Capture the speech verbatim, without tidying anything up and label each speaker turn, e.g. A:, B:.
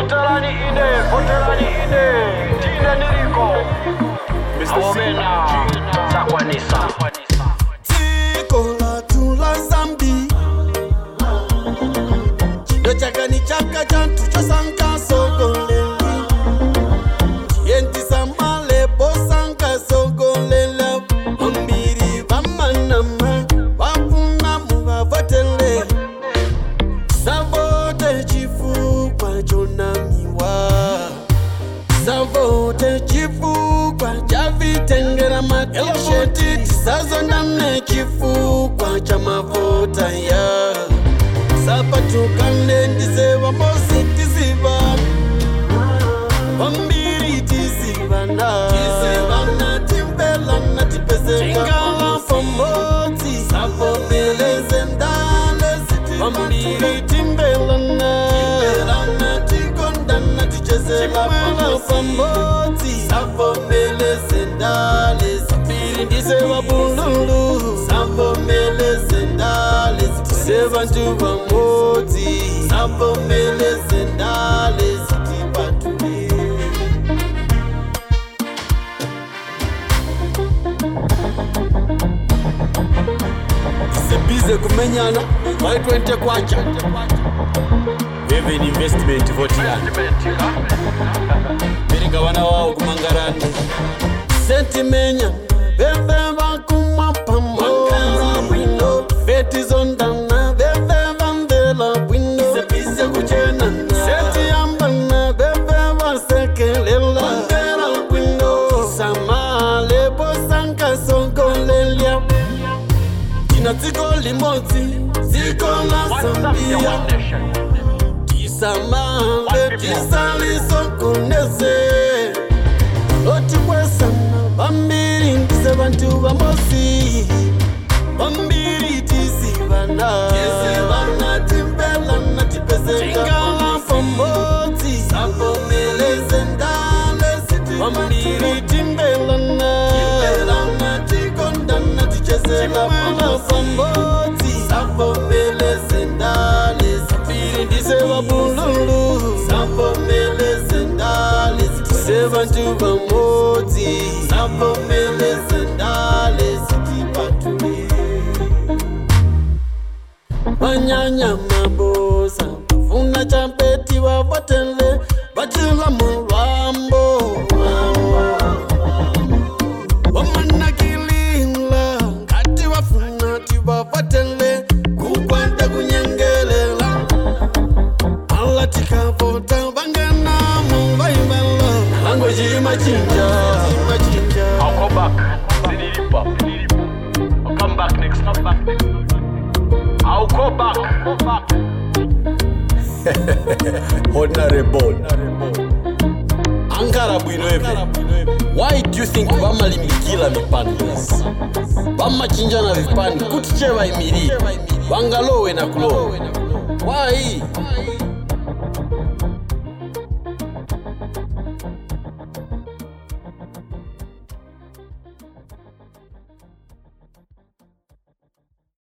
A: Votelani ine, votelani ine. Tine niriko. Awomena zakwanisa.
B: Tikola tula zambi. Chido chaka ni chaka chantu chosanka sogoleli. Yenti samale bosanka sogolela. Ambiri vamanama wafuna muva votele. Savote chifu kwa jonamiwa. Savote chifu kwa javi tengera makisheti. Tisazo nane chifu kwa chamavota ya. Sapa tukande ndisewa mosi tisiva. Wambiri tisiva na tisiva na timbela na tipese tingala fomoti. Sapo beleze ndale siti. Wambiri timbela na timbela na tikonda na tichese la fomoti. Sapo beleze ndale siti. Ndisewa bululu. Sapo beleze ndale siti. Seva njuva moti. Sapo beleze ndale siti patuli. Bize kumenyana waitwente kwacha Heaven investment voti yani Birika wana wao kumangarani Senti menya Bebe wakuma pamo Makara wino Feti zondana Bebe vandela wino Bize kuchena Senti ambana Bebe wasekelela Makara wino Samale bosanka songolelia Ziko limoti, ziko la Zambia. Tisamale, tisali sokuneze. Oti kwesana, bambiri ndise bantu bamosi. Bambiri tisivana. Tisivana, timbela na tipese. Tingala fomoti. Sapo meleze ndale siti. Bambiri timbela na. Timbela na tikonda na tichese la fomoti. Sapo meleze ndale siti. Ndisewa bululu. Sapo meleze ndale siti. Seva njuva moti. Sapo meleze ndale siti patuli. Banyanya mabosa. Funa champeti wa vatele. Bachila murambo. Wamana kilila. Kati wafuna tiwa vatele. Kukwanta kunyengelela. Alatika vota bangana muvaimala. Language imachinja.
A: I'll come back. I'll come back next. Come back next. I'll go back. Go back.
B: Honorable Ankara Bwinoeve. Why do you think Bama limikila mipani? Bama chinja na vipani kutichewa imiri. Bangalowe na kulowe. Why?